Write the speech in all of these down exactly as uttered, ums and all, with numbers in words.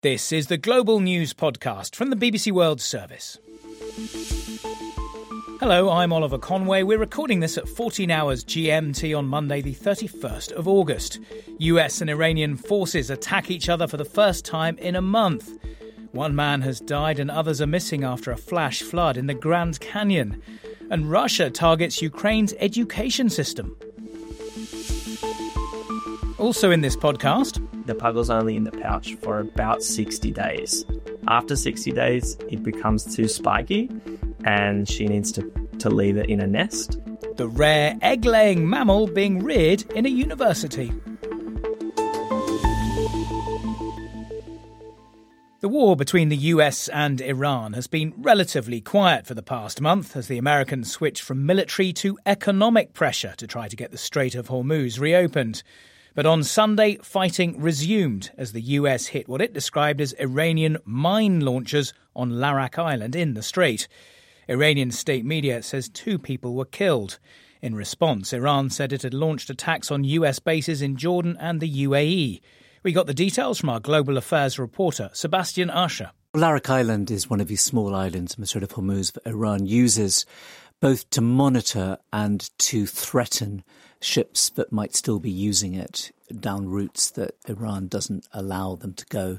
This is the Global News Podcast from the B B C World Service. Hello, I'm Oliver Conway. We're recording this at fourteen hours G M T on Monday, the thirty-first of August. U S and Iranian forces attack each other for the first time in a month. One man has died and others are missing after a flash flood in the Grand Canyon. And Russia targets Ukraine's education system. Also in this podcast, the puggle's only in the pouch for about sixty days. After sixty days, it becomes too spiky and she needs to, to leave it in a nest. The rare egg-laying mammal being reared in a university. The war between the U S and Iran has been relatively quiet for the past month as the Americans switched from military to economic pressure to try to get the Strait of Hormuz reopened. But on Sunday, fighting resumed as the U S hit what it described as Iranian mine launchers on Larak Island in the Strait. Iranian state media says two people were killed. In response, Iran said it had launched attacks on U S bases in Jordan and the U A E. We got the details from our global affairs reporter, Sebastian Usher. Larak Island is one of these small islands in the Strait of Hormuz that Iran uses both to monitor and to threaten ships that might still be using it down routes that Iran doesn't allow them to go.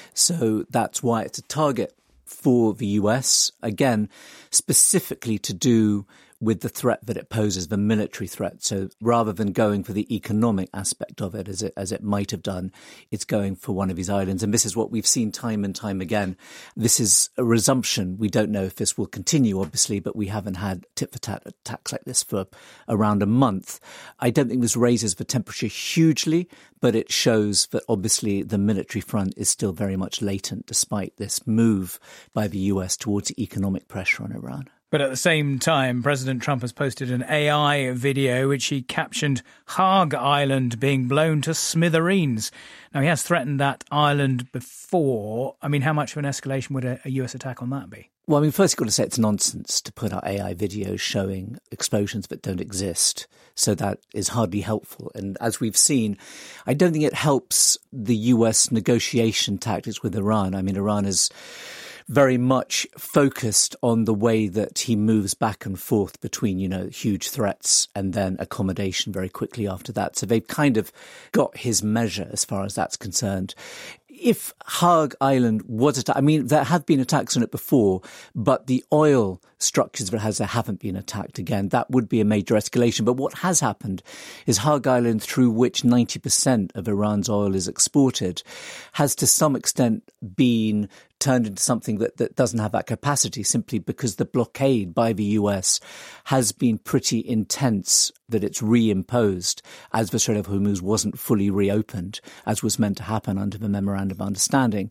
So that's why it's a target for the U S, again, specifically to do with the threat that it poses, the military threat. So rather than going for the economic aspect of it, as it as it might have done, it's going for one of these islands. And this is what we've seen time and time again. This is a resumption. We don't know if this will continue, obviously, but we haven't had tit-for-tat attacks like this for around a month. I don't think this raises the temperature hugely, but it shows that obviously the military front is still very much latent despite this move by the U S towards economic pressure on Iran. But at the same time, President Trump has posted an A I video which he captioned Haag Island being blown to smithereens. Now, he has threatened that island before. I mean, how much of an escalation would a, a U S attack on that be? Well, I mean, first you've got to say it's nonsense to put out A I videos showing explosions that don't exist. So that is hardly helpful. And as we've seen, I don't think it helps the U S negotiation tactics with Iran. I mean, Iran is very much focused on the way that he moves back and forth between, you know, huge threats and then accommodation very quickly after that. So they've kind of got his measure as far as that's concerned. If Haag Island was attacked, I mean, there have been attacks on it before, but the oil structures that it has there haven't been attacked again. That would be a major escalation. But what has happened is Haag Island, through which ninety percent of Iran's oil is exported, has to some extent been turned into something that, that doesn't have that capacity simply because the blockade by the U S has been pretty intense that it's reimposed as the Strait of Hormuz wasn't fully reopened, as was meant to happen under the Memorandum of Understanding.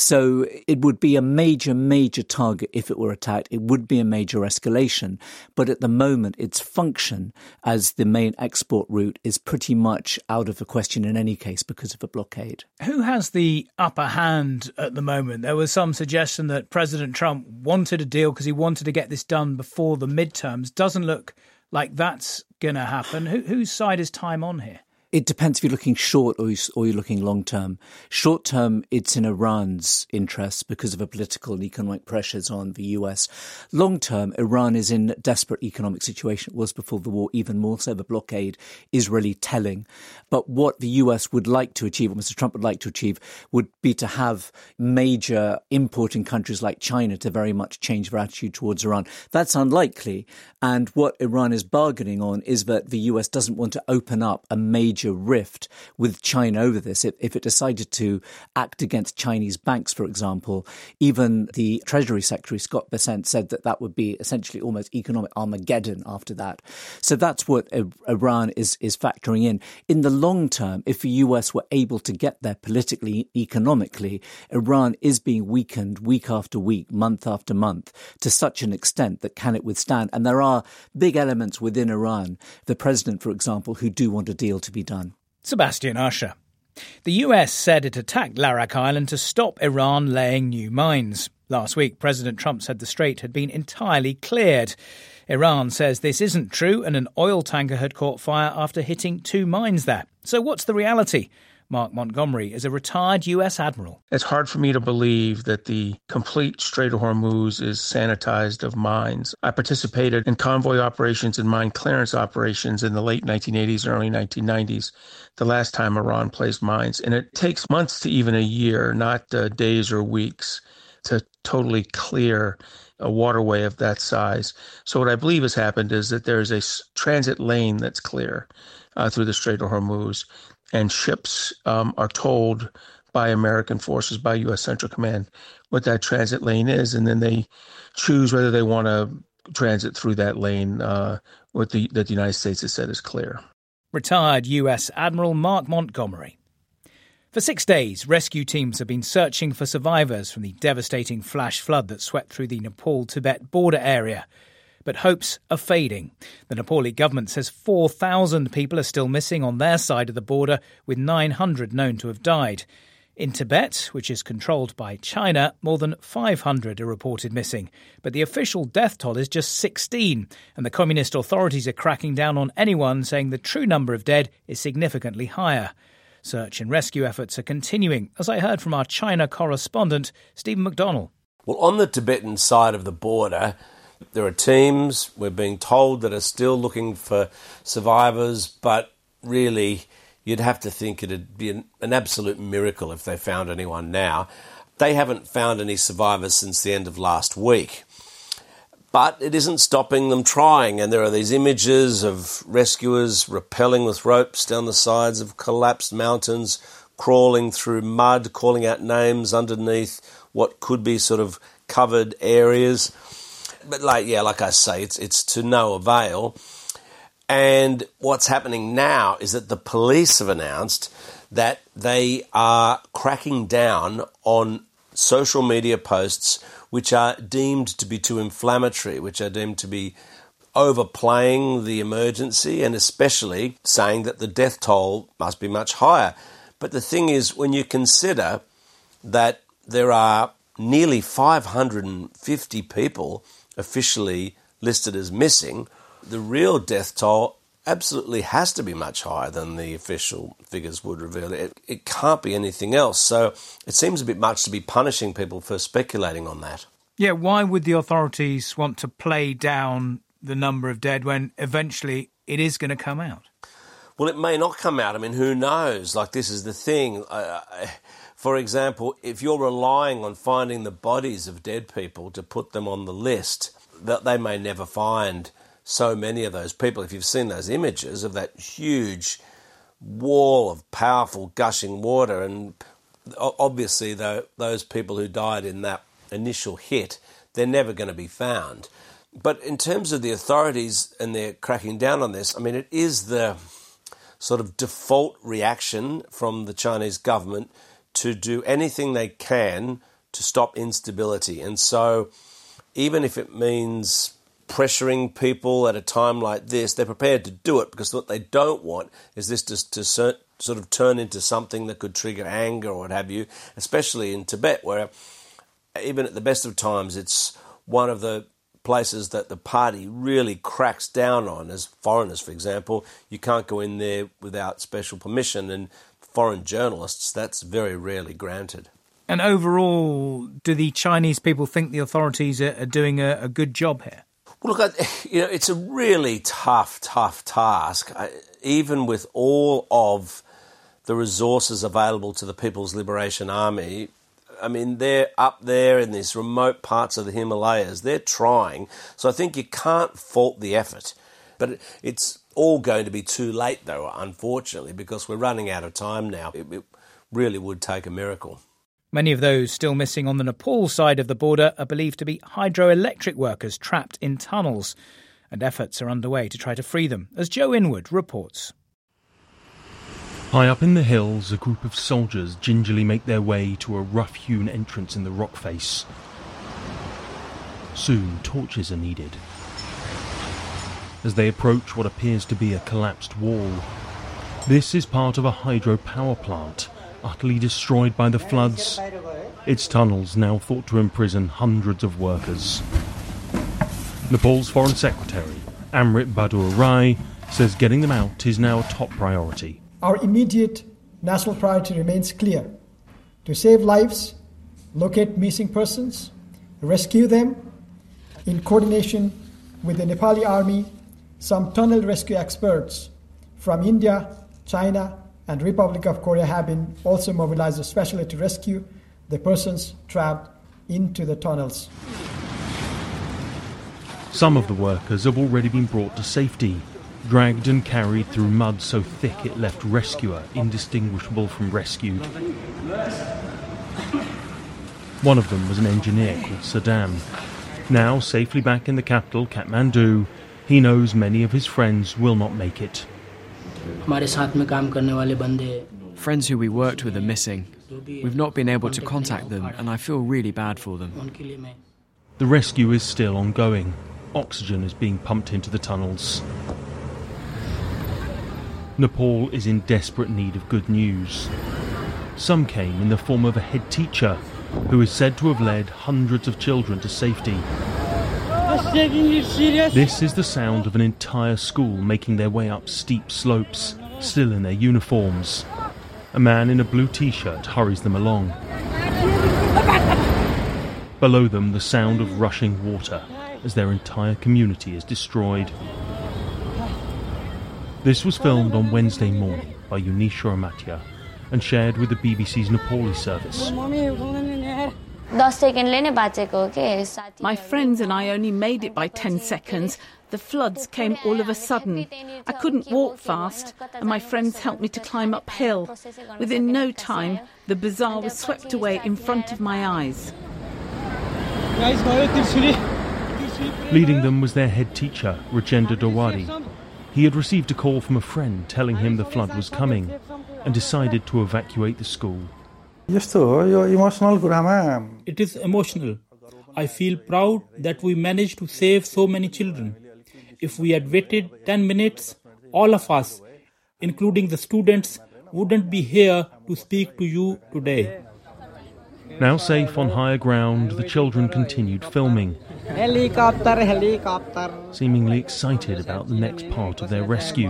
So it would be a major, major target if it were attacked. It would be a major escalation. But at the moment, its function as the main export route is pretty much out of the question in any case because of the blockade. Who has the upper hand at the moment? There was some suggestion that President Trump wanted a deal because he wanted to get this done before the midterms. Doesn't look like that's going to happen. Who, whose side is time on here? It depends if you're looking short or, you, or you're looking long term. Short term, it's in Iran's interests because of the political and economic pressures on the U S. Long term, Iran is in a desperate economic situation. It was before the war, even more so. The blockade is really telling. But what the U S would like to achieve, what Mister Trump would like to achieve, would be to have major importing countries like China to very much change their attitude towards Iran. That's unlikely. And what Iran is bargaining on is that the U S doesn't want to open up a major rift with China over this. If, if it decided to act against Chinese banks, for example, even the Treasury Secretary, Scott Bessent, said that that would be essentially almost economic Armageddon after that. So that's what Iran is, is factoring in. In the long term, if the U S were able to get there politically, economically, Iran is being weakened week after week, month after month, to such an extent that can it withstand? And there are big elements within Iran, the president, for example, who do want a deal to be done. Sebastian Usher. The U S said it attacked Larak Island to stop Iran laying new mines. Last week, President Trump said the strait had been entirely cleared. Iran says this isn't true and an oil tanker had caught fire after hitting two mines there. So what's the reality? Mark Montgomery is a retired U S admiral. It's hard for me to believe that the complete Strait of Hormuz is sanitized of mines. I participated in convoy operations and mine clearance operations in the late nineteen eighties, early nineteen nineties, the last time Iran placed mines. And it takes months to even a year, not uh, days or weeks, to totally clear a waterway of that size. So what I believe has happened is that there's a transit lane that's clear uh, through the Strait of Hormuz. And ships um, are told by American forces, by U S Central Command, what that transit lane is, and then they choose whether they want to transit through that lane uh, what the, that the United States has said is clear. Retired U S Admiral Mark Montgomery. For six days, rescue teams have been searching for survivors from the devastating flash flood that swept through the Nepal-Tibet border area. But hopes are fading. The Nepali government says four thousand people are still missing on their side of the border, with nine hundred known to have died. In Tibet, which is controlled by China, more than five hundred are reported missing. But the official death toll is just sixteen, and the communist authorities are cracking down on anyone saying the true number of dead is significantly higher. Search and rescue efforts are continuing, as I heard from our China correspondent, Stephen McDonnell. Well, on the Tibetan side of the border, there are teams, we're being told, that are still looking for survivors, but really you'd have to think it'd be an, an absolute miracle if they found anyone now. They haven't found any survivors since the end of last week. But it isn't stopping them trying, and there are these images of rescuers rappelling with ropes down the sides of collapsed mountains, crawling through mud, calling out names underneath what could be sort of covered areas. But like, yeah, like I say, it's it's to no avail. And what's happening now is that the police have announced that they are cracking down on social media posts which are deemed to be too inflammatory, which are deemed to be overplaying the emergency, and especially saying that the death toll must be much higher. But the thing is, when you consider that there are nearly five hundred fifty people officially listed as missing, the real death toll absolutely has to be much higher than the official figures would reveal. It, it can't be anything else. So it seems a bit much to be punishing people for speculating on that. Yeah, why would the authorities want to play down the number of dead when eventually it is going to come out? Well, it may not come out. I mean, who knows? Like, this is the thing. Uh, for example, if you're relying on finding the bodies of dead people to put them on the list, that they may never find so many of those people. If you've seen those images of that huge wall of powerful gushing water, and obviously the, those people who died in that initial hit, they're never going to be found. But in terms of the authorities and their cracking down on this, I mean, it is the sort of default reaction from the Chinese government to do anything they can to stop instability. And so even if it means pressuring people at a time like this, they're prepared to do it, because what they don't want is this just to sort of turn into something that could trigger anger or what have you, especially in Tibet, where even at the best of times it's one of the places that the party really cracks down on. As foreigners, for example, you can't go in there without special permission, and foreign journalists, that's very rarely granted. And overall, do the Chinese people think the authorities are, are doing a, a good job here? Well, look, you know, it's a really tough, tough task. I, even with all of the resources available to the People's Liberation Army, I mean, they're up there in these remote parts of the Himalayas. They're trying. So I think you can't fault the effort. But it's all going to be too late, though, unfortunately, because we're running out of time now. It, it really would take a miracle. Many of those still missing on the Nepal side of the border are believed to be hydroelectric workers trapped in tunnels, and efforts are underway to try to free them, as Joe Inwood reports. High up in the hills, a group of soldiers gingerly make their way to a rough-hewn entrance in the rock face. Soon, torches are needed. As they approach what appears to be a collapsed wall, this is part of a hydropower plant, utterly destroyed by the floods. Its tunnels now thought to imprison hundreds of workers. Nepal's Foreign Secretary, Amrit Bahadur Rai, says getting them out is now a top priority. Our immediate national priority remains clear: to save lives, locate missing persons, rescue them in coordination with the Nepali army. Some tunnel rescue experts from India, China, and Republic of Korea have been also mobilized especially to rescue the persons trapped into the tunnels. Some of the workers have already been brought to safety, dragged and carried through mud so thick it left rescuer indistinguishable from rescued. One of them was an engineer called Saddam. Now safely back in the capital, Kathmandu, he knows many of his friends will not make it. Friends who we worked with are missing. We've not been able to contact them, and I feel really bad for them. The rescue is still ongoing. Oxygen is being pumped into the tunnels. Nepal is in desperate need of good news. Some came in the form of a head teacher who is said to have led hundreds of children to safety. This is the sound of an entire school making their way up steep slopes, still in their uniforms. A man in a blue t-shirt hurries them along. Below them, the sound of rushing water as their entire community is destroyed. This was filmed on Wednesday morning by Unisha Amatya and shared with the B B C's Nepali service. My friends and I only made it by ten seconds. The floods came all of a sudden. I couldn't walk fast, and my friends helped me to climb uphill. Within no time, the bazaar was swept away in front of my eyes. Leading them was their head teacher, Rajendra Dawadi. He had received a call from a friend telling him the flood was coming and decided to evacuate the school. It is emotional. I feel proud that we managed to save so many children. If we had waited ten minutes, all of us, including the students, wouldn't be here to speak to you today. Now safe on higher ground, the children continued filming. Helicopter, helicopter. Seemingly excited about the next part of their rescue.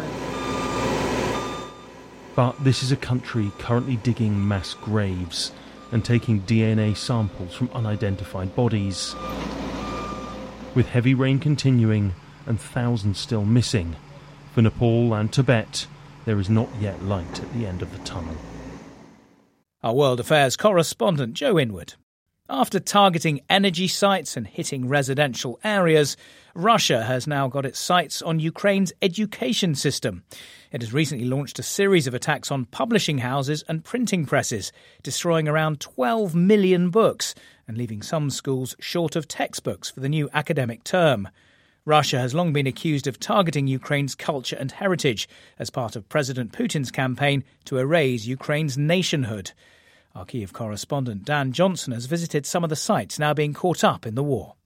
But this is a country currently digging mass graves and taking D N A samples from unidentified bodies. With heavy rain continuing and thousands still missing, for Nepal and Tibet, there is not yet light at the end of the tunnel. Our World Affairs correspondent Joe Inwood. After targeting energy sites and hitting residential areas, Russia has now got its sights on Ukraine's education system. It has recently launched a series of attacks on publishing houses and printing presses, destroying around twelve million books and leaving some schools short of textbooks for the new academic term. Russia has long been accused of targeting Ukraine's culture and heritage as part of President Putin's campaign to erase Ukraine's nationhood. Our Kyiv correspondent Dan Johnson has visited some of the sites now being caught up in the war.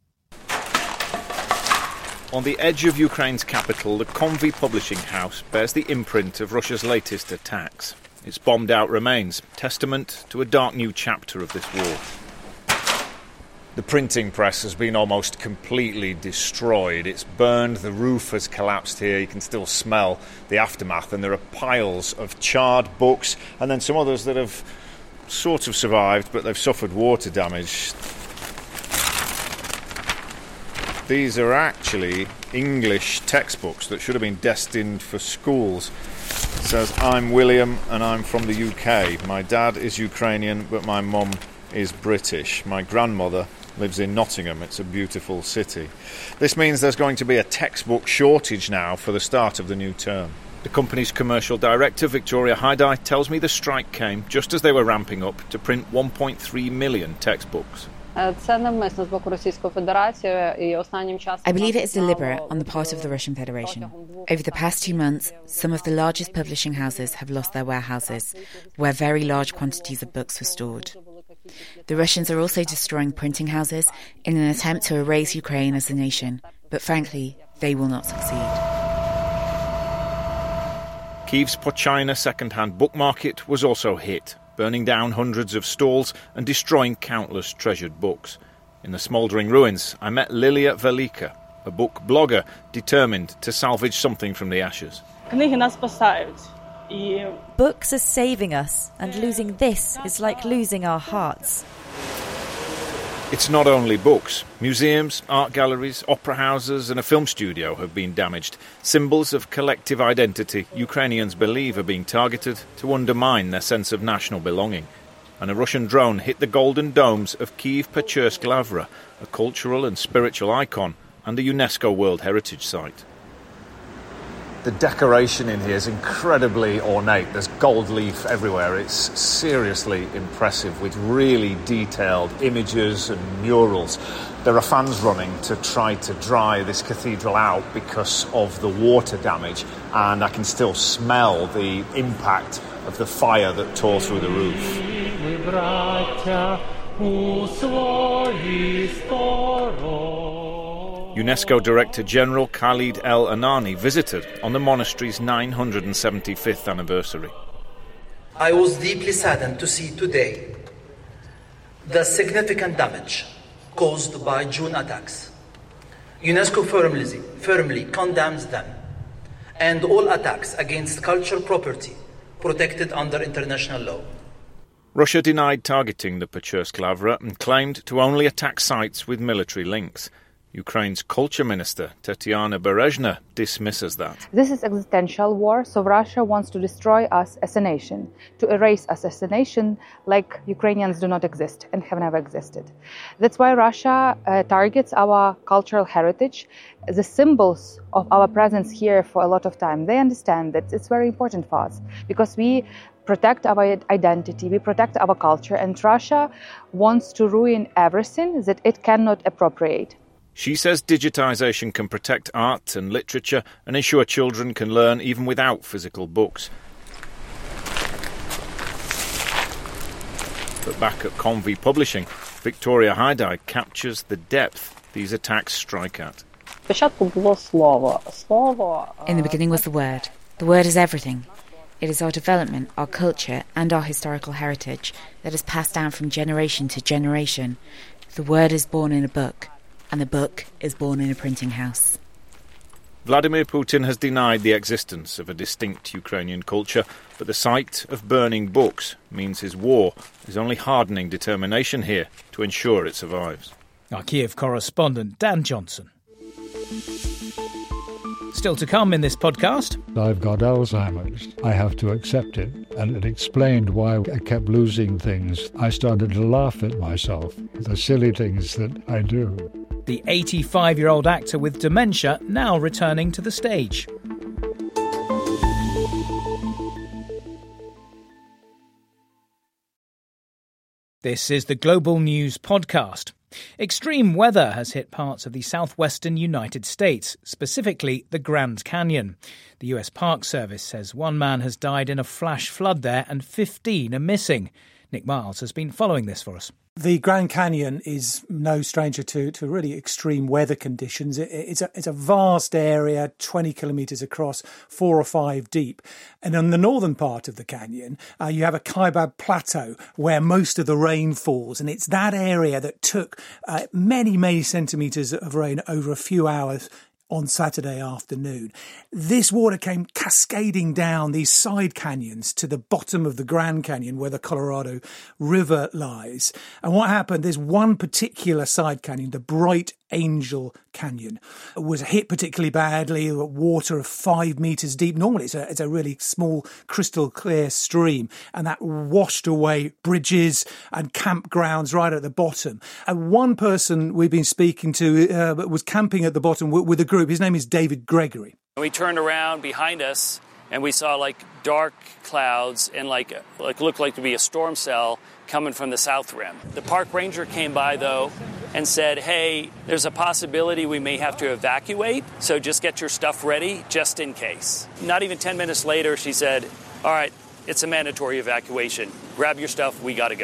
On the edge of Ukraine's capital, the Konvy publishing house bears the imprint of Russia's latest attacks. Its bombed-out remains, testament to a dark new chapter of this war. The printing press has been almost completely destroyed. It's burned, the roof has collapsed here, you can still smell the aftermath, and there are piles of charred books, and then some others that have sort of survived, but they've suffered water damage. These are actually English textbooks that should have been destined for schools. It says, "I'm William and I'm from the U K. My dad is Ukrainian, but my mum is British. My grandmother lives in Nottingham. It's a beautiful city." This means there's going to be a textbook shortage now for the start of the new term. The company's commercial director, Victoria Haidai, tells me the strike came just as they were ramping up to print one point three million textbooks. I believe it is deliberate on the part of the Russian Federation. Over the past two months, some of the largest publishing houses have lost their warehouses, where very large quantities of books were stored. The Russians are also destroying printing houses in an attempt to erase Ukraine as a nation, but frankly, they will not succeed. Kyiv's Pochina second-hand book market was also hit, burning down hundreds of stalls and destroying countless treasured books. In the smouldering ruins, I met Lilia Velika, a book blogger determined to salvage something from the ashes. Books are saving us, and losing this is like losing our hearts. It's not only books. Museums, art galleries, opera houses and a film studio have been damaged. Symbols of collective identity Ukrainians believe are being targeted to undermine their sense of national belonging. And a Russian drone hit the golden domes of Kyiv-Pechursk Lavra, a cultural and spiritual icon and a UNESCO World Heritage Site. The decoration in here is incredibly ornate. There's gold leaf everywhere. It's seriously impressive with really detailed images and murals. There are fans running to try to dry this cathedral out because of the water damage, and I can still smell the impact of the fire that tore through the roof. UNESCO Director General Khalid El Anani visited on the monastery's nine hundred seventy-fifth anniversary. I was deeply saddened to see today the significant damage caused by June attacks. UNESCO firmly, firmly condemns them and all attacks against cultural property protected under international law. Russia denied targeting the Pechursk Lavra and claimed to only attack sites with military links. Ukraine's culture minister, Tatiana Berezhna, dismisses that. This is existential war, so Russia wants to destroy us as a nation, to erase us as a nation like Ukrainians do not exist and have never existed. That's why Russia uh, targets our cultural heritage, the symbols of our presence here for a lot of time. They understand that it's very important for us because we protect our identity, we protect our culture, and Russia wants to ruin everything that it cannot appropriate. She says digitisation can protect art and literature and ensure children can learn even without physical books. But back at Convy Publishing, Victoria Haidai captures the depth these attacks strike at. In the beginning was the word. The word is everything. It is our development, our culture and our historical heritage that is passed down from generation to generation. The word is born in a book. And the book is born in a printing house. Vladimir Putin has denied the existence of a distinct Ukrainian culture, but the sight of burning books means his war is only hardening determination here to ensure it survives. Our Kiev correspondent, Dan Johnson. Still to come in this podcast. I've got Alzheimer's. I have to accept it. And it explained why I kept losing things. I started to laugh at myself, the silly things that I do. The eighty-five-year-old actor with dementia now returning to the stage. This is the Global News Podcast. Extreme weather has hit parts of the southwestern United States, specifically the Grand Canyon. The U S Park Service says one man has died in a flash flood there and fifteen are missing. Nick Miles has been following this for us. The Grand Canyon is no stranger to, to really extreme weather conditions. It, it's, a, it's a vast area, twenty kilometres across, four or five deep. And on the northern part of the canyon, uh, you have a Kaibab Plateau where most of the rain falls. And it's that area that took uh, many, many centimetres of rain over a few hours on Saturday afternoon. This water came cascading down these side canyons to the bottom of the Grand Canyon where the Colorado River lies. And what happened, there's one particular side canyon, the Bright Angel Canyon, was hit particularly badly, water of five metres deep. Normally it's a, it's a really small, crystal clear stream, and that washed away bridges and campgrounds right at the bottom. And one person we've been speaking to uh, was camping at the bottom with, with a group. His name is David Gregory. We turned around behind us and we saw like dark clouds and like like looked like to be a storm cell coming from the south rim. The park ranger came by though and said, hey, there's a possibility we may have to evacuate, so just get your stuff ready just in case. Not even ten minutes later, she said, all right, it's a mandatory evacuation. Grab your stuff, we gotta go.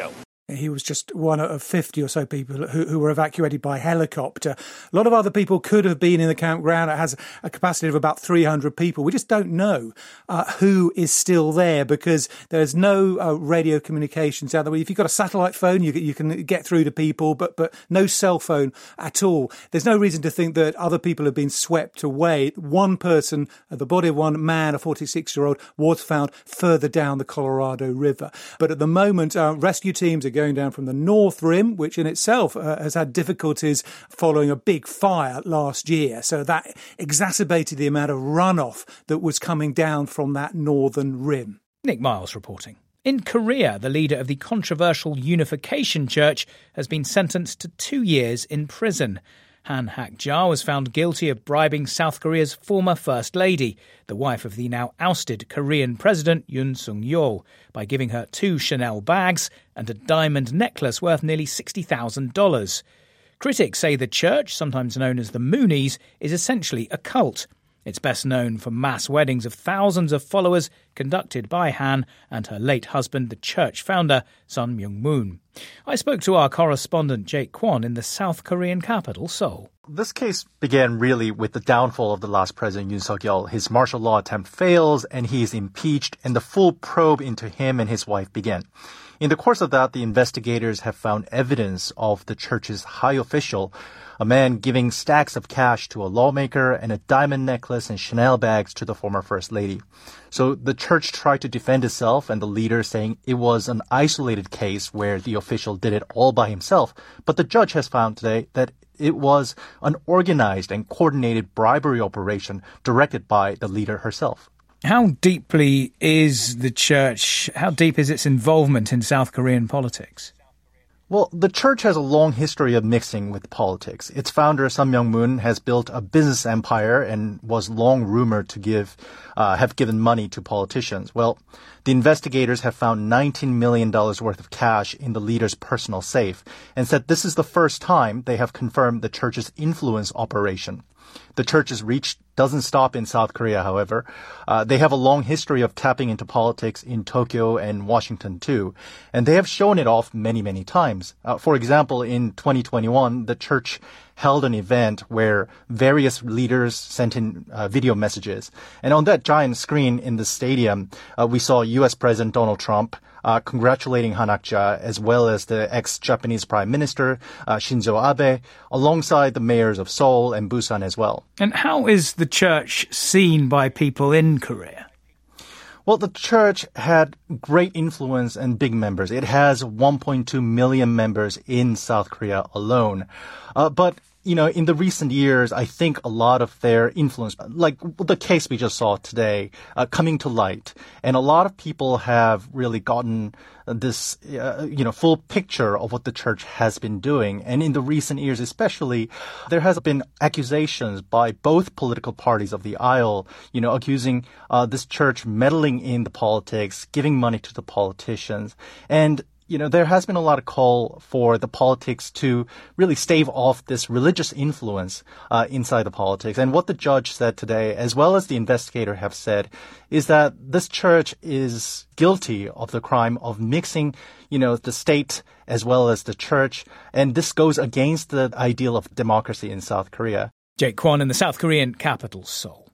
He was just one of fifty or so people who, who were evacuated by helicopter. A lot of other people could have been in the campground. It has a capacity of about three hundred people. We just don't know uh, who is still there because there's no uh, radio communications out there. If you've got a satellite phone, you, you can get through to people, but, but no cell phone at all. There's no reason to think that other people have been swept away. One person, the body of one man, a forty-six-year-old, was found further down the Colorado River. But at the moment, uh, rescue teams are going down from the North Rim, which in itself uh, has had difficulties following a big fire last year. So that exacerbated the amount of runoff that was coming down from that northern rim. Nick Miles reporting. In Korea, the leader of the controversial Unification Church has been sentenced to two years in prison. Han Hak-ja was found guilty of bribing South Korea's former First Lady, the wife of the now ousted Korean President Yoon Suk-yeol, by giving her two Chanel bags and a diamond necklace worth nearly sixty thousand dollars. Critics say the church, sometimes known as the Moonies, is essentially a cult. It's best known for mass weddings of thousands of followers conducted by Han and her late husband, the church founder, Sun Myung-moon. I spoke to our correspondent Jake Kwon in the South Korean capital, Seoul. This case began really with the downfall of the last president, Yoon Suk-yeol. His martial law attempt fails and he is impeached, and the full probe into him and his wife began. In the course of that, the investigators have found evidence of the church's high official, a man giving stacks of cash to a lawmaker and a diamond necklace and Chanel bags to the former First Lady. So the church tried to defend itself, and the leader saying it was an isolated case where the official did it all by himself. But the judge has found today that it was an organized and coordinated bribery operation directed by the leader herself. How deeply is the church, how deep is its involvement in South Korean politics? Well, the church has a long history of mixing with politics. Its founder, Sun Myung-moon, has built a business empire and was long rumored to give, uh, have given money to politicians. Well, the investigators have found nineteen million dollars worth of cash in the leader's personal safe and said this is the first time they have confirmed the church's influence operation. The church's reach doesn't stop in South Korea, however. Uh, they have a long history of tapping into politics in Tokyo and Washington, too. And they have shown it off many, many times. Uh, for example, in twenty twenty-one, the church held an event where various leaders sent in uh, video messages. And on that giant screen in the stadium, uh, we saw U S President Donald Trump Uh, congratulating Han Hak-ja, as well as the ex-Japanese Prime Minister uh, Shinzo Abe, alongside the mayors of Seoul and Busan as well. And how is the church seen by people in Korea? Well, the church had great influence and big members. It has one point two million members in South Korea alone. Uh, but You know, in the recent years, I think a lot of their influence, like the case we just saw today, uh, coming to light. And a lot of people have really gotten this, uh, you know, full picture of what the church has been doing. And in the recent years, especially, there has been accusations by both political parties of the aisle, you know, accusing uh, this church meddling in the politics, giving money to the politicians. And you know, there has been a lot of call for the politics to really stave off this religious influence uh, inside the politics. And what the judge said today, as well as the investigator have said, is that this church is guilty of the crime of mixing, you know, the state as well as the church. And this goes against the ideal of democracy in South Korea. Jake Kwon in the South Korean capital, Seoul.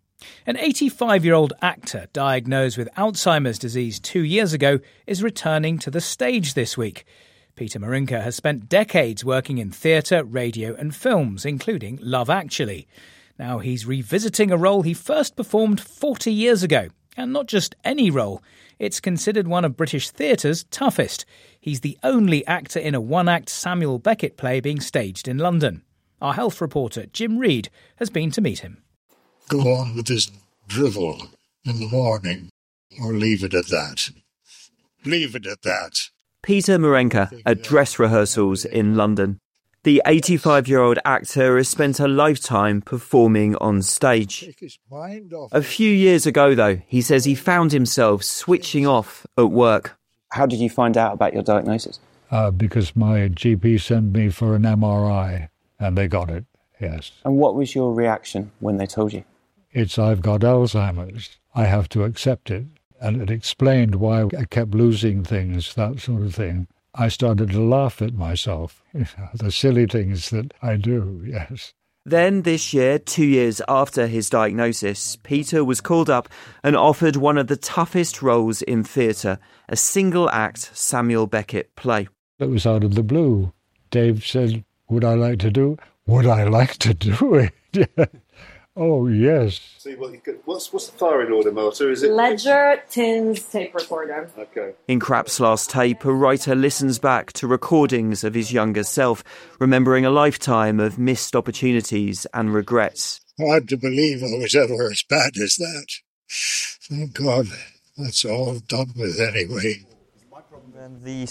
An eighty-five-year-old actor diagnosed with Alzheimer's disease two years ago is returning to the stage this week. Peter Marinka has spent decades working in theatre, radio and films, including Love Actually. Now he's revisiting a role he first performed forty years ago. And not just any role. It's considered one of British theatre's toughest. He's the only actor in a one-act Samuel Beckett play being staged in London. Our health reporter, Jim Reid, has been to meet him. Go on with this drivel in the morning, or leave it at that. Leave it at that. Peter Marinka at dress rehearsals in London. The eighty-five-year-old actor has spent a lifetime performing on stage. A few years ago, though, he says he found himself switching off at work. How did you find out about your diagnosis? Uh, because my G P sent me for an M R I, and they got it, yes. And what was your reaction when they told you? It's I've got Alzheimer's. I have to accept it. And it explained why I kept losing things, that sort of thing. I started to laugh at myself, the silly things that I do, yes. Then this year, two years after his diagnosis, Peter was called up and offered one of the toughest roles in theatre, a single-act Samuel Beckett play. It was out of the blue. Dave said, would I like to do it? Would I like to do it? Oh, yes. See, what you could, what's, what's the firing order, Marta? Is it Ledger, tins, tape recorder. Okay. In Krapp's last tape, a writer listens back to recordings of his younger self, remembering a lifetime of missed opportunities and regrets. Hard to believe I was ever as bad as that. Thank God that's all done with anyway. Then the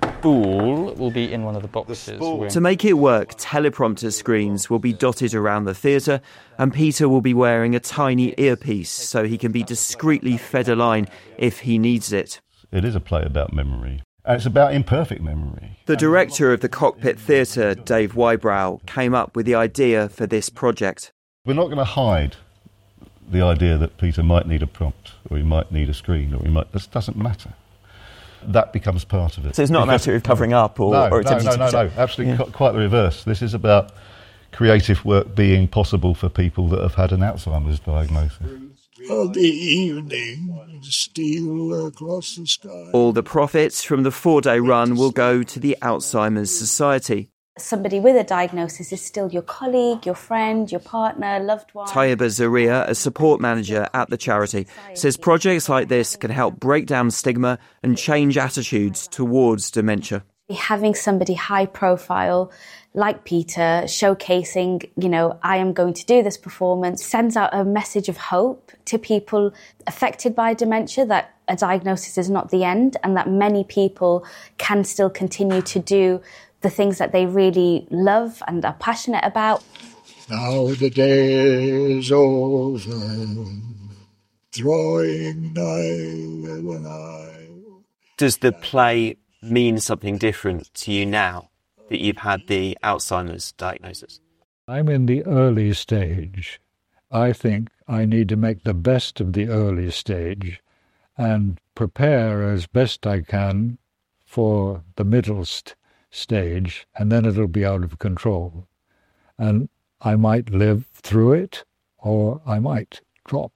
spool will be in one of the boxes. The to make it work, teleprompter screens will be dotted around the theatre, and Peter will be wearing a tiny earpiece so he can be discreetly fed a line if he needs it. It is a play about memory, and it's about imperfect memory. The director of the Cockpit Theatre, Dave Wybrow, came up with the idea for this project. We're not going to hide the idea that Peter might need a prompt, or he might need a screen, or he might... This doesn't matter. That becomes part of it. So it's not because, a matter of covering up or... No, or no, no, no, no, absolutely yeah. quite the reverse. This is about creative work being possible for people that have had an Alzheimer's diagnosis. Of the evening, steal across the sky. All the profits from the four-day run will go to the Alzheimer's Society. Somebody with a diagnosis is still your colleague, your friend, your partner, loved one. Tayyiba Zaria, a support manager at the charity, says projects like this can help break down stigma and change attitudes towards dementia. Having somebody high profile like Peter showcasing, you know, I am going to do this performance sends out a message of hope to people affected by dementia that a diagnosis is not the end and that many people can still continue to do the things that they really love and are passionate about. Now the day is over, drawing nigh and nigh. Does the play mean something different to you now that you've had the Alzheimer's diagnosis? I'm in the early stage. I think I need to make the best of the early stage and prepare as best I can for the middle stage. stage, and then it'll be out of control. And I might live through it, or I might drop.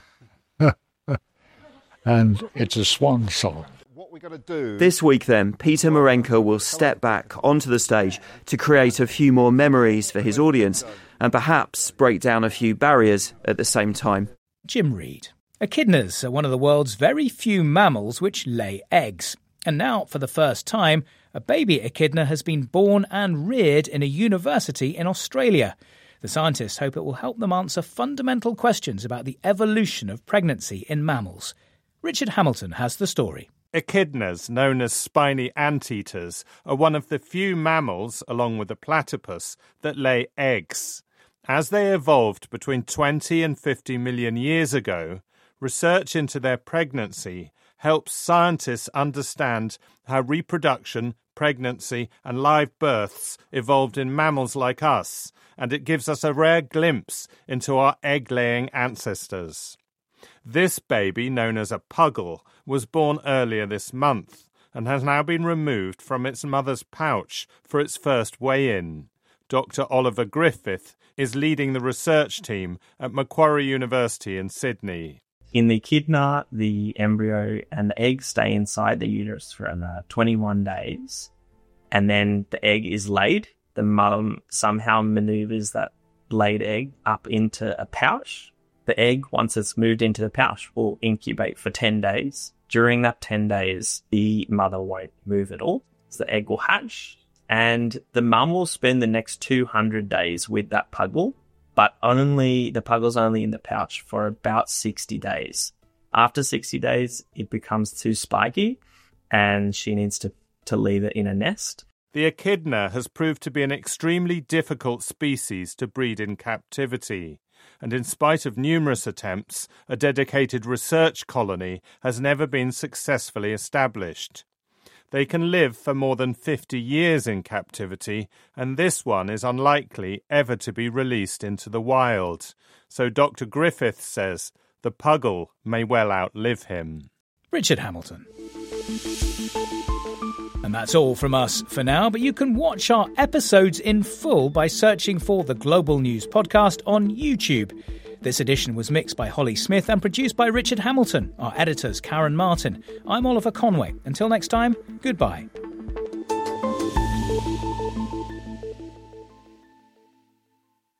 And it's a swan song. What we're going to do... This week, then, Peter Marenko will step back onto the stage to create a few more memories for his audience and perhaps break down a few barriers at the same time. Jim Reed. Echidnas are one of the world's very few mammals which lay eggs. And now, for the first time, a baby echidna has been born and reared in a university in Australia. The scientists hope it will help them answer fundamental questions about the evolution of pregnancy in mammals. Richard Hamilton has the story. Echidnas, known as spiny anteaters, are one of the few mammals, along with the platypus, that lay eggs. As they evolved between twenty and fifty million years ago, research into their pregnancy helps scientists understand how reproduction, pregnancy and live births evolved in mammals like us, and it gives us a rare glimpse into our egg-laying ancestors. This baby, known as a puggle, was born earlier this month and has now been removed from its mother's pouch for its first weigh-in. Doctor Oliver Griffith is leading the research team at Macquarie University in Sydney. In the echidna, the embryo and the egg stay inside the uterus for uh, twenty-one days, and then the egg is laid. The mum somehow maneuvers that laid egg up into a pouch. The egg, once it's moved into the pouch, will incubate for ten days. During that ten days, the mother won't move at all. So the egg will hatch, and the mum will spend the next two hundred days with that puggle. But only the puggle's only in the pouch for about sixty days. After sixty days, it becomes too spiky and she needs to, to leave it in a nest. The echidna has proved to be an extremely difficult species to breed in captivity. And in spite of numerous attempts, a dedicated research colony has never been successfully established. They can live for more than fifty years in captivity, and this one is unlikely ever to be released into the wild. So Doctor Griffith says the puggle may well outlive him. Richard Hamilton. And that's all from us for now, but you can watch our episodes in full by searching for the Global News Podcast on YouTube. This edition was mixed by Holly Smith and produced by Richard Hamilton. Our editors, Karen Martin. I'm Oliver Conway. Until next time, goodbye.